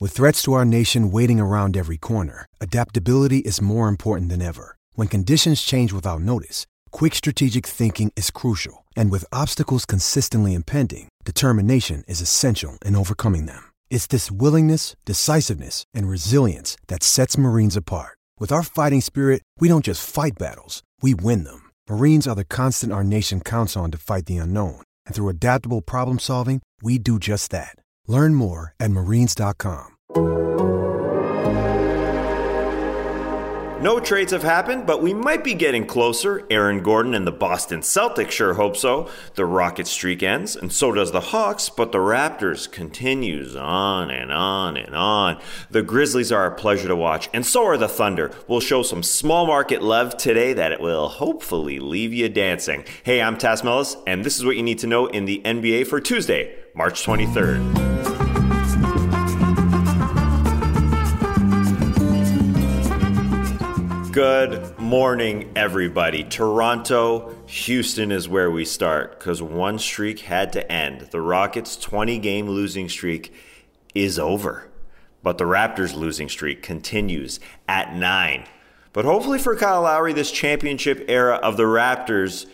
With threats to our nation waiting around every corner, adaptability is more important than ever. When conditions change without notice, quick strategic thinking is crucial. And with obstacles consistently impending, determination is essential in overcoming them. It's this willingness, decisiveness, and resilience that sets Marines apart. With our fighting spirit, we don't just fight battles, we win them. Marines are the constant our nation counts on to fight the unknown. And through adaptable problem solving, we do just that. Learn more at marines.com. No trades have happened, but we might be getting closer. Aaron Gordon and the Boston Celtics sure hope so. The Rockets streak ends, and so does the Hawks, but the Raptors continues on and on and on. The Grizzlies are a pleasure to watch, and so are the Thunder. We'll show some small market love today that it will hopefully leave you dancing. Hey, I'm Tass Mellis, and this is what you need to know in the NBA for Tuesday, March 23rd. Good morning, everybody. Toronto, Houston is where we start because one streak had to end. The Rockets' 20-game losing streak is over, but the Raptors' losing streak continues at 9. But hopefully for Kyle Lowry, this championship era of the Raptors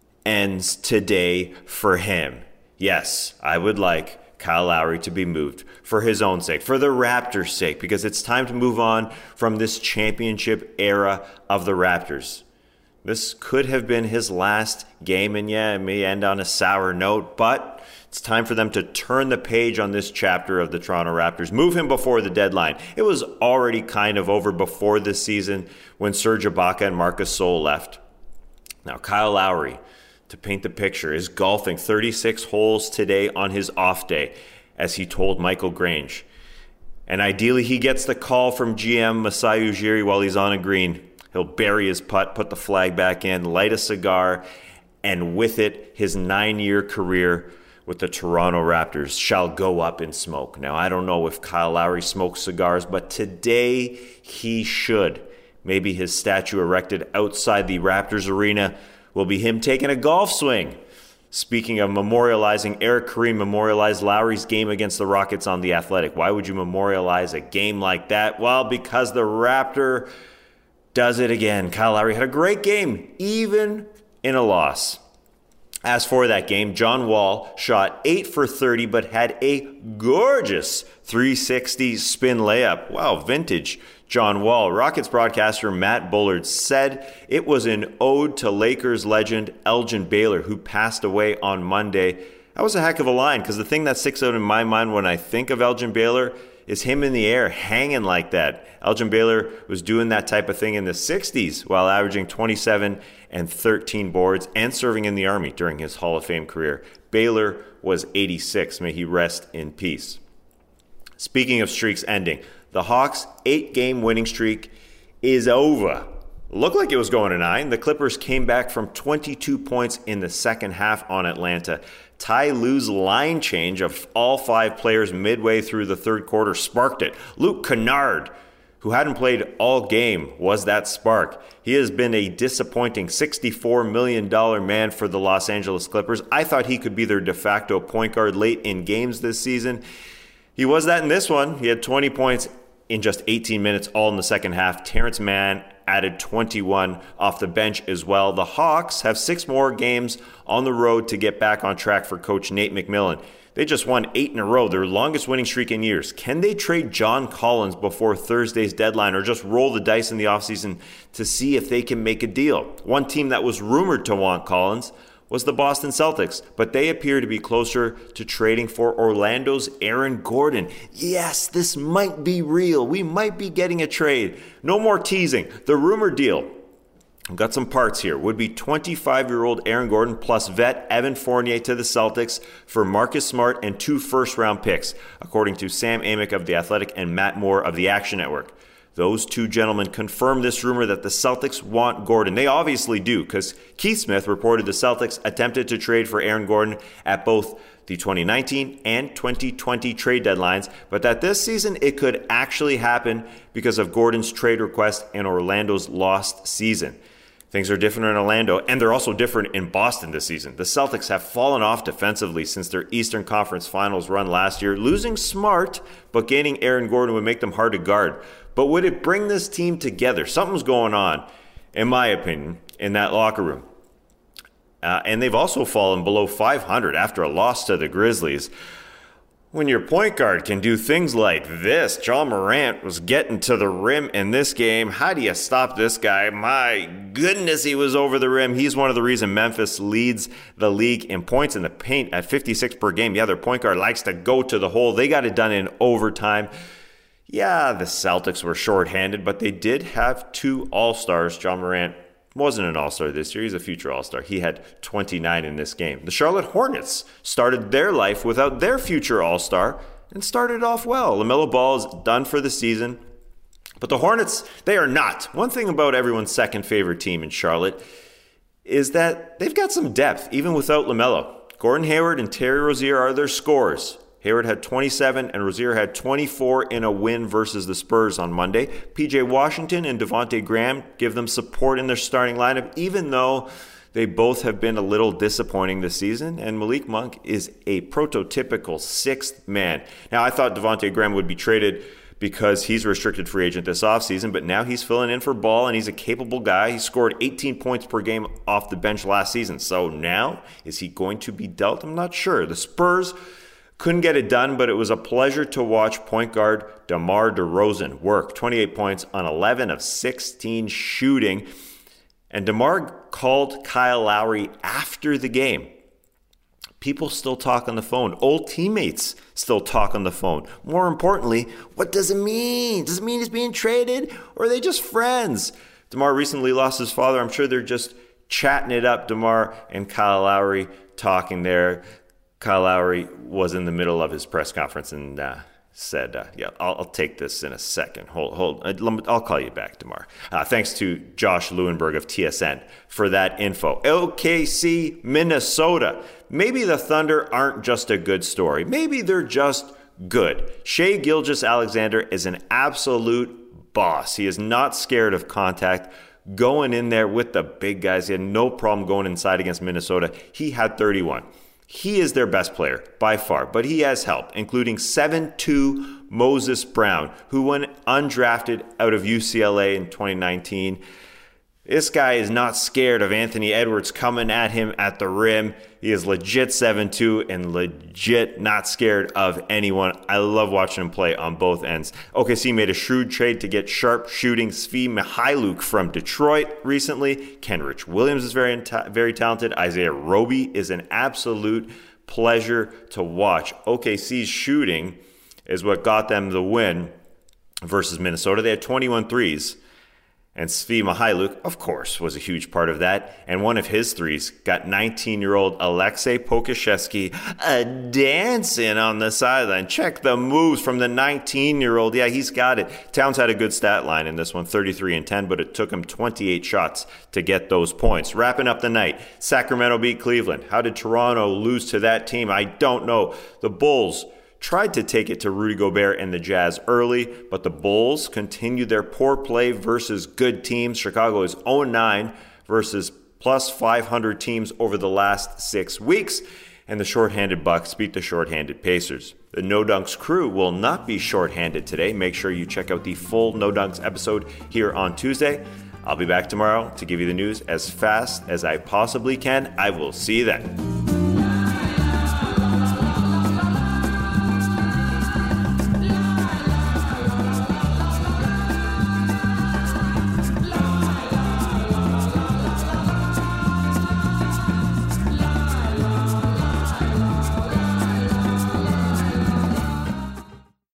ends today for him. Yes, I would like Kyle Lowry to be moved for his own sake, for the Raptors' sake, because it's time to move on from this championship era of the Raptors. This could have been his last game, and yeah, it may end on a sour note, but it's time for them to turn the page on this chapter of the Toronto Raptors. Move him before the deadline. It was already kind of over before this season when Serge Ibaka and Marc Gasol left. Now, Kyle Lowry, to paint the picture, is golfing 36 holes today on his off day, as he told Michael Grange. And ideally, he gets the call from GM Masai Ujiri while he's on a green. He'll bury his putt, put the flag back in, light a cigar, and with it, his 9-year career with the Toronto Raptors shall go up in smoke. Now, I don't know if Kyle Lowry smokes cigars, but today he should. Maybe his statue erected outside the Raptors arena will be him taking a golf swing. Speaking of memorializing, Eric Kareem memorialized Lowry's game against the Rockets on The Athletic. Why would you memorialize a game like that? Well, because the Raptor does it again. Kyle Lowry had a great game, even in a loss. As for that game, John Wall shot 8 for 30, but had a gorgeous 360 spin layup. Wow, vintage John Wall. Rockets broadcaster Matt Bullard said it was an ode to Lakers legend Elgin Baylor, who passed away on Monday. That was a heck of a line, because the thing that sticks out in my mind when I think of Elgin Baylor is him in the air, hanging like that. Elgin Baylor was doing that type of thing in the 60s while averaging 27 and 13 boards and serving in the Army during his Hall of Fame career. Baylor was 86. May he rest in peace. Speaking of streaks ending, the Hawks' 8-game winning streak is over. Looked like it was going to 9. The Clippers came back from 22 points in the second half on Atlanta. Ty Lue's line change of all 5 players midway through the third quarter sparked it. Luke Kennard, who hadn't played all game, was that spark. He has been a disappointing $64 million man for the Los Angeles Clippers. I thought he could be their de facto point guard late in games this season. He was that in this one. He had 20 points in just 18 minutes, all in the second half. Terrence Mann added 21 off the bench as well. The Hawks have 6 more games on the road to get back on track for coach Nate McMillan. They just won 8 in a row, their longest winning streak in years. Can they trade John Collins before Thursday's deadline, or just roll the dice in the offseason to see if they can make a deal? One team that was rumored to want Collins was the Boston Celtics, but they appear to be closer to trading for Orlando's Aaron Gordon. Yes, this might be real. We might be getting a trade. No more teasing. The rumor deal, I've got some parts here, would be 25-year-old Aaron Gordon plus vet Evan Fournier to the Celtics for Marcus Smart and 2 first-round picks, according to Sam Amick of The Athletic and Matt Moore of the Action Network. Those 2 gentlemen confirmed this rumor that the Celtics want Gordon. They obviously do, because Keith Smith reported the Celtics attempted to trade for Aaron Gordon at both the 2019 and 2020 trade deadlines, but that this season it could actually happen because of Gordon's trade request and Orlando's lost season. Things are different in Orlando, and they're also different in Boston this season. The Celtics have fallen off defensively since their Eastern Conference Finals run last year. Losing Smart, but gaining Aaron Gordon would make them hard to guard. But would it bring this team together? Something's going on, in my opinion, in that locker room. And they've also fallen below 500 after a loss to the Grizzlies. When your point guard can do things like this, Ja Morant was getting to the rim in this game. How do you stop this guy? My goodness, he was over the rim. He's one of the reasons Memphis leads the league in points in the paint at 56 per game. Yeah, their point guard likes to go to the hole. They got it done in overtime. Yeah, the Celtics were shorthanded, but they did have 2 All-Stars. Ja Morant wasn't an All-Star this year. He's a future All-Star. He had 29 in this game. The Charlotte Hornets started their life without their future All-Star and started off well. LaMelo Ball is done for the season. But the Hornets, they are not. One thing about everyone's second favorite team in Charlotte is that they've got some depth, even without LaMelo. Gordon Hayward and Terry Rozier are their scorers. Hayward had 27 and Rozier had 24 in a win versus the Spurs on Monday. PJ Washington and Devontae Graham give them support in their starting lineup, even though they both have been a little disappointing this season. And Malik Monk is a prototypical 6th man. Now, I thought Devontae Graham would be traded because he's a restricted free agent this offseason, but now he's filling in for Ball, and he's a capable guy. He scored 18 points per game off the bench last season. So now, is he going to be dealt? I'm not sure. The Spurs couldn't get it done, but it was a pleasure to watch point guard DeMar DeRozan work. 28 points on 11 of 16 shooting. And DeMar called Kyle Lowry after the game. People still talk on the phone. Old teammates still talk on the phone. More importantly, what does it mean? Does it mean he's being traded, or are they just friends? DeMar recently lost his father. I'm sure they're just chatting it up. DeMar and Kyle Lowry talking there. Kyle Lowry was in the middle of his press conference and said, yeah, I'll take this in a second. Hold. I'll call you back, DeMar. Thanks to Josh Lewenberg of TSN for that info. OKC, Minnesota. Maybe the Thunder aren't just a good story. Maybe they're just good. Shai Gilgeous-Alexander is an absolute boss. He is not scared of contact. Going in there with the big guys. He had no problem going inside against Minnesota. He had 31. He is their best player by far, but he has help, including 7'2" Moses Brown, who went undrafted out of UCLA in 2019. This guy is not scared of Anthony Edwards coming at him at the rim. He is legit 7'2" and legit not scared of anyone. I love watching him play on both ends. OKC made a shrewd trade to get sharp-shooting Svi Mykhailiuk from Detroit recently. Kenrich Williams is very talented. Isaiah Roby is an absolute pleasure to watch. OKC's shooting is what got them the win versus Minnesota. They had 21 threes. And Svi Mykhailiuk, of course, was a huge part of that. And one of his threes got 19-year-old Aleksej Pokusevski dancing on the sideline. Check the moves from the 19-year-old. Yeah, he's got it. Towns had a good stat line in this one, 33 and 10, but it took him 28 shots to get those points. Wrapping up the night, Sacramento beat Cleveland. How did Toronto lose to that team? I don't know. The Bulls tried to take it to Rudy Gobert and the Jazz early, but the Bulls continued their poor play versus good teams. Chicago is 0-9 versus plus 500 teams over the last 6 weeks, and the shorthanded Bucks beat the shorthanded Pacers. The No Dunks crew will not be shorthanded today. Make sure you check out the full No Dunks episode here on Tuesday. I'll be back tomorrow to give you the news as fast as I possibly can. I will see you then.